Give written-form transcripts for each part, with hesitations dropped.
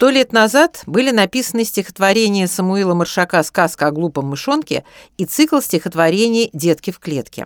100 лет назад были написаны стихотворение Самуила Маршака «Сказка о глупом мышонке» и цикл стихотворений «Детки в клетке».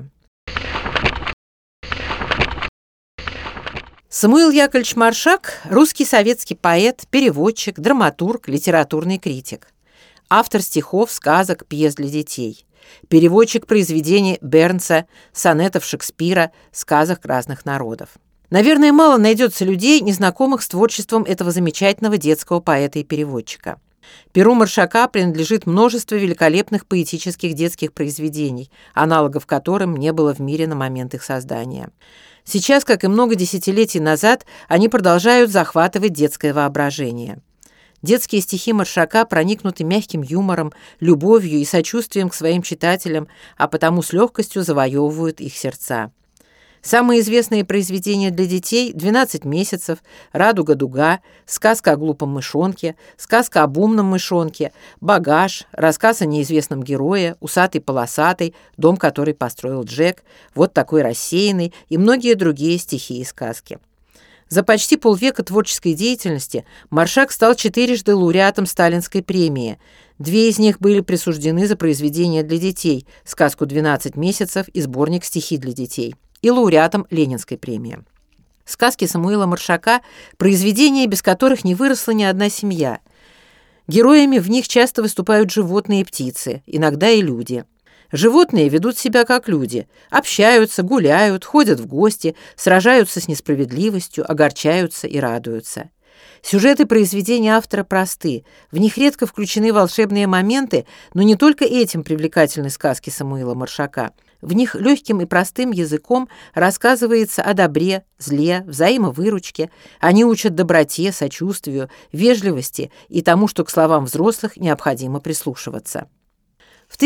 Самуил Яковлевич Маршак – русский советский поэт, переводчик, драматург, литературный критик. Автор стихов, сказок, пьес для детей. Переводчик произведений Бернса, сонетов Шекспира, сказок разных народов. Наверное, мало найдется людей, незнакомых с творчеством этого замечательного детского поэта и переводчика. Перу Маршака принадлежит множество великолепных поэтических детских произведений, аналогов которым не было в мире на момент их создания. Сейчас, как и много десятилетий назад, они продолжают захватывать детское воображение. Детские стихи Маршака проникнуты мягким юмором, любовью и сочувствием к своим читателям, а потому с легкостью завоевывают их сердца. Самые известные произведения для детей «12 месяцев», «Радуга-дуга», «Сказка о глупом мышонке», «Сказка об умном мышонке», «Багаж», рассказ о неизвестном герое, «Усатый-полосатый», «Дом, который построил Джек», «Вот такой рассеянный» и многие другие стихи и сказки. За почти полвека творческой деятельности Маршак стал 4-жды лауреатом Сталинской премии. 2 из них были присуждены за произведения для детей «Сказку 12 месяцев» и сборник «Стихи для детей», и лауреатом Ленинской премии. Сказки Самуила Маршака – произведения, без которых не выросла ни одна семья. Героями в них часто выступают животные и птицы, иногда и люди. Животные ведут себя как люди, общаются, гуляют, ходят в гости, сражаются с несправедливостью, огорчаются и радуются. Сюжеты произведений автора просты, в них редко включены волшебные моменты, но не только этим привлекательны сказки Самуила Маршака. В них легким и простым языком рассказывается о добре, зле, взаимовыручке. Они учат доброте, сочувствию, вежливости и тому, что к словам взрослых необходимо прислушиваться. В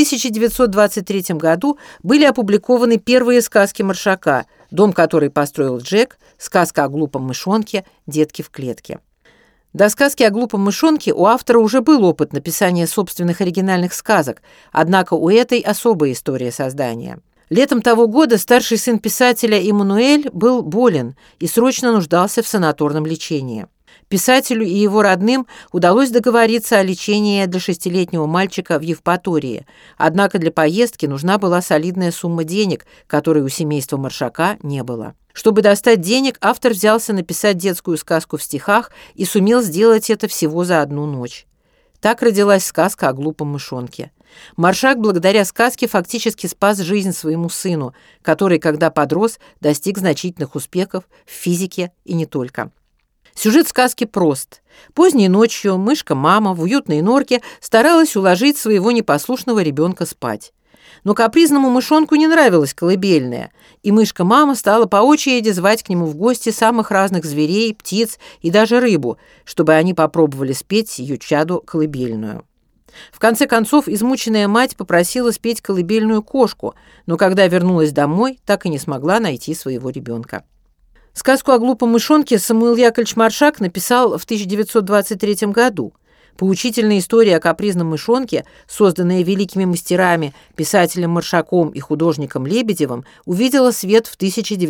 1923 году были опубликованы первые сказки Маршака «Дом, который построил Джек», «Сказка о глупом мышонке», «Детки в клетке». До сказки о глупом мышонке у автора уже был опыт написания собственных оригинальных сказок, однако у этой особая история создания. Летом того года старший сын писателя Эммануэль был болен и срочно нуждался в санаторном лечении. Писателю и его родным удалось договориться о лечении для 6-летнего мальчика в Евпатории, однако для поездки нужна была солидная сумма денег, которой у семейства Маршака не было. Чтобы достать денег, автор взялся написать детскую сказку в стихах и сумел сделать это всего за 1 ночь. Так родилась сказка о глупом мышонке. Маршак благодаря сказке фактически спас жизнь своему сыну, который, когда подрос, достиг значительных успехов в физике и не только. Сюжет сказки прост. Поздней ночью мышка-мама в уютной норке старалась уложить своего непослушного ребенка спать. Но капризному мышонку не нравилась колыбельная, и мышка-мама стала по очереди звать к нему в гости самых разных зверей, птиц и даже рыбу, чтобы они попробовали спеть ее чаду колыбельную. В конце концов, измученная мать попросила спеть колыбельную кошку, но когда вернулась домой, так и не смогла найти своего ребенка. Сказку о глупом мышонке Самуил Яковлевич Маршак написал в 1923 году. Поучительная история о капризном мышонке, созданная великими мастерами, писателем Маршаком и художником Лебедевым, увидела свет в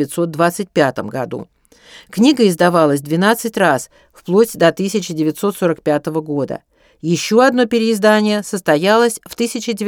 1925 году. Книга издавалась 12 раз, вплоть до 1945 года. Еще одно переиздание состоялось в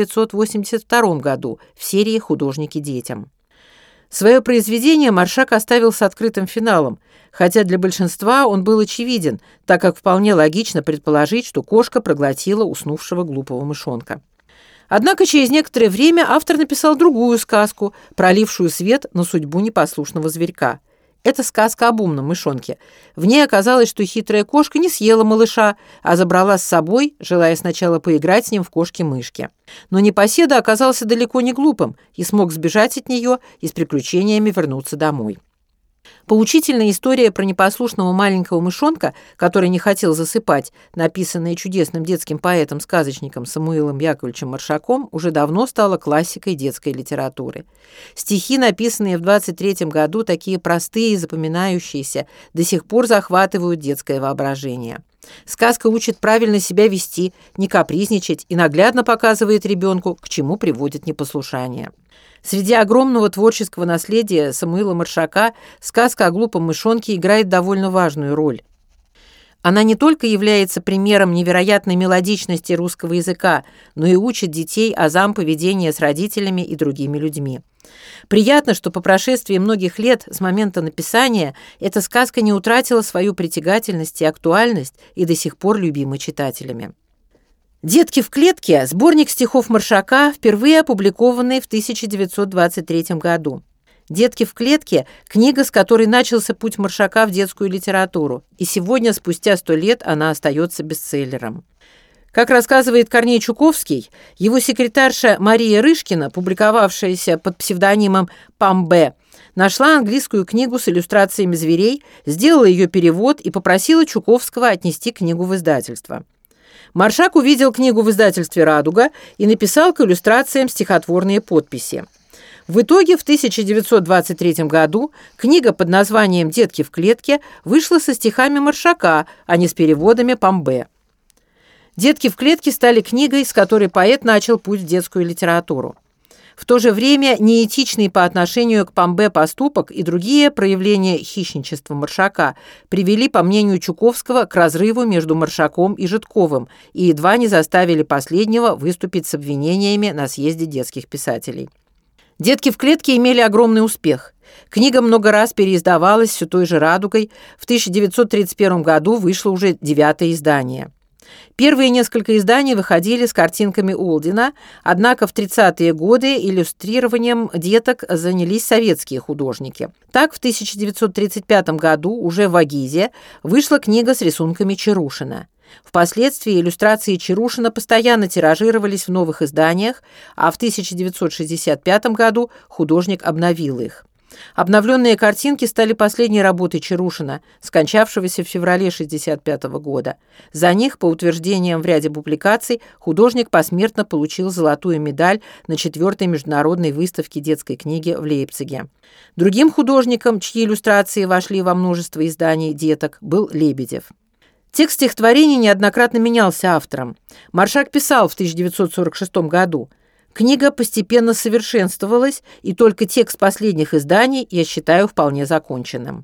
1982 году в серии «Художники детям». Свое произведение Маршак оставил с открытым финалом, хотя для большинства он был очевиден, так как вполне логично предположить, что кошка проглотила уснувшего глупого мышонка. Однако через некоторое время автор написал другую сказку, пролившую свет на судьбу непослушного зверька. Это сказка об умном мышонке. В ней оказалось, что хитрая кошка не съела малыша, а забрала с собой, желая сначала поиграть с ним в кошки-мышки. Но непоседа оказался далеко не глупым и смог сбежать от нее и с приключениями вернуться домой. Поучительная история про непослушного маленького мышонка, который не хотел засыпать, написанная чудесным детским поэтом-сказочником Самуилом Яковлевичем Маршаком, уже давно стала классикой детской литературы. Стихи, написанные в 1923 году, такие простые и запоминающиеся, до сих пор захватывают детское воображение. Сказка учит правильно себя вести, не капризничать и наглядно показывает ребенку, к чему приводит непослушание. Среди огромного творческого наследия Самуила Маршака сказка о глупом мышонке играет довольно важную роль. Она не только является примером невероятной мелодичности русского языка, но и учит детей азам поведения с родителями и другими людьми. Приятно, что по прошествии многих лет с момента написания эта сказка не утратила свою притягательность и актуальность и до сих пор любима читателями. «Детки в клетке» – сборник стихов Маршака, впервые опубликованный в 1923 году. «Детки в клетке» – книга, с которой начался путь Маршака в детскую литературу, и сегодня, спустя 100 лет, она остается бестселлером. Как рассказывает Корней Чуковский, его секретарша Мария Рышкина, публиковавшаяся под псевдонимом Памбе, нашла английскую книгу с иллюстрациями зверей, сделала ее перевод и попросила Чуковского отнести книгу в издательство. Маршак увидел книгу в издательстве «Радуга» и написал к иллюстрациям стихотворные подписи. В итоге в 1923 году книга под названием «Детки в клетке» вышла со стихами Маршака, а не с переводами Памбе. «Детки в клетке» стали книгой, с которой поэт начал путь в детскую литературу. В то же время неэтичный по отношению к Памбе поступок и другие проявления хищничества Маршака привели, по мнению Чуковского, к разрыву между Маршаком и Жидковым и едва не заставили последнего выступить с обвинениями на съезде детских писателей. «Детки в клетке» имели огромный успех. Книга много раз переиздавалась все той же «Радугой». В 1931 году вышло уже 9-е издание. Первые несколько изданий выходили с картинками Олдина, однако в 30-е годы иллюстрированием деток занялись советские художники. Так, в 1935 году уже в Агизе вышла книга с рисунками Чарушина. Впоследствии иллюстрации Чарушина постоянно тиражировались в новых изданиях, а в 1965 году художник обновил их. Обновленные картинки стали последней работой Чарушина, скончавшегося в феврале 1965 года. За них, по утверждениям в ряде публикаций, художник посмертно получил золотую медаль на 4-й международной выставке детской книги в Лейпциге. Другим художником, чьи иллюстрации вошли во множество изданий деток, был Лебедев. Текст стихотворений неоднократно менялся автором. Маршак писал в 1946 году: «Книга постепенно совершенствовалась, и только текст последних изданий я считаю вполне законченным».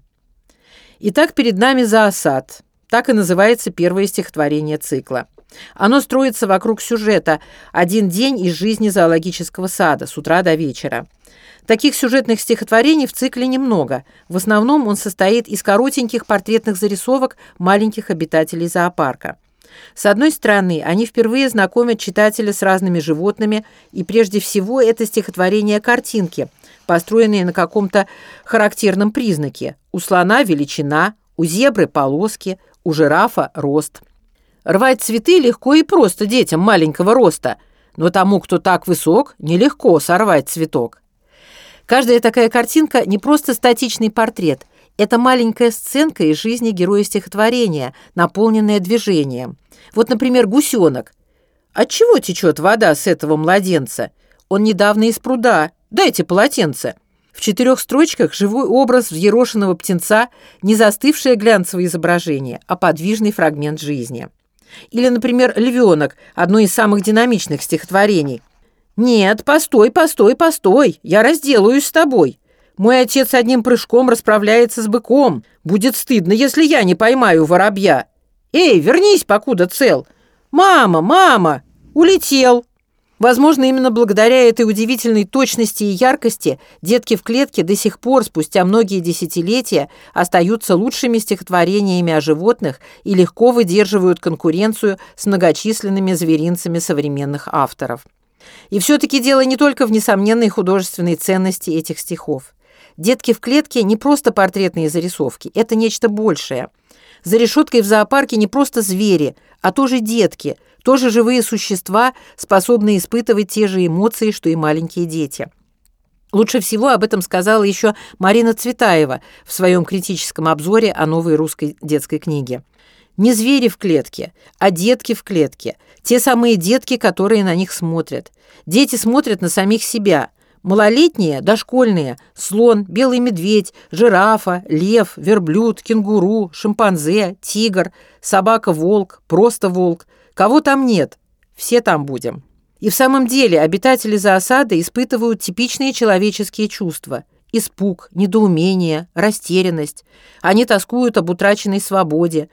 Итак, перед нами «Зоосад». Так и называется первое стихотворение цикла. Оно строится вокруг сюжета «Один день из жизни зоологического сада с утра до вечера». Таких сюжетных стихотворений в цикле немного. В основном он состоит из коротеньких портретных зарисовок маленьких обитателей зоопарка. С одной стороны, они впервые знакомят читателя с разными животными, и прежде всего это стихотворение картинки, построенные на каком-то характерном признаке. У слона величина, у зебры полоски, у жирафа рост. Рвать цветы легко и просто детям маленького роста, но тому, кто так высок, нелегко сорвать цветок. Каждая такая картинка не просто статичный портрет, это маленькая сценка из жизни героя стихотворения, наполненная движением. Вот, например, гусенок. Отчего течет вода с этого младенца? Он недавно из пруда. Дайте полотенце. В 4 строчках живой образ взъерошенного птенца, не застывшее глянцевое изображение, а подвижный фрагмент жизни. Или, например, львенок, одно из самых динамичных стихотворений. «Нет, постой, постой, постой, я разделаюсь с тобой. Мой отец одним прыжком расправляется с быком. Будет стыдно, если я не поймаю воробья. Эй, вернись, покуда цел. Мама, мама, улетел». Возможно, именно благодаря этой удивительной точности и яркости «Детки в клетке» до сих пор, спустя многие десятилетия, остаются лучшими стихотворениями о животных и легко выдерживают конкуренцию с многочисленными зверинцами современных авторов. И все-таки дело не только в несомненной художественной ценности этих стихов. «Детки в клетке» не просто портретные зарисовки, это нечто большее. За решеткой в зоопарке не просто звери, а тоже детки, тоже живые существа, способные испытывать те же эмоции, что и маленькие дети. Лучше всего об этом сказала еще Марина Цветаева в своем критическом обзоре о новой русской детской книге. Не звери в клетке, а детки в клетке. Те самые детки, которые на них смотрят. Дети смотрят на самих себя. Малолетние, дошкольные, слон, белый медведь, жирафа, лев, верблюд, кенгуру, шимпанзе, тигр, собака-волк, просто волк. Кого там нет? Все там будем. И в самом деле обитатели зоосада испытывают типичные человеческие чувства. Испуг, недоумение, растерянность. Они тоскуют об утраченной свободе.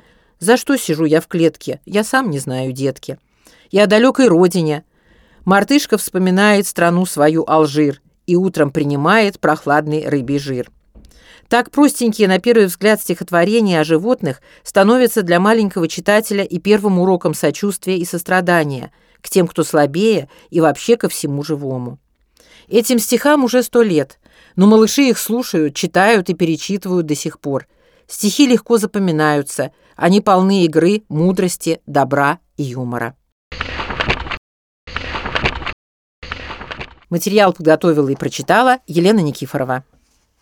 За что сижу я в клетке? Я сам не знаю, детки. И о далекой родине. Мартышка вспоминает страну свою Алжир и утром принимает прохладный рыбий жир. Так простенькие, на первый взгляд, стихотворения о животных становятся для маленького читателя и первым уроком сочувствия и сострадания к тем, кто слабее, и вообще ко всему живому. Этим стихам уже 100 лет, но малыши их слушают, читают и перечитывают до сих пор. Стихи легко запоминаются, они полны игры, мудрости, добра и юмора. Материал подготовила и прочитала Елена Никифорова.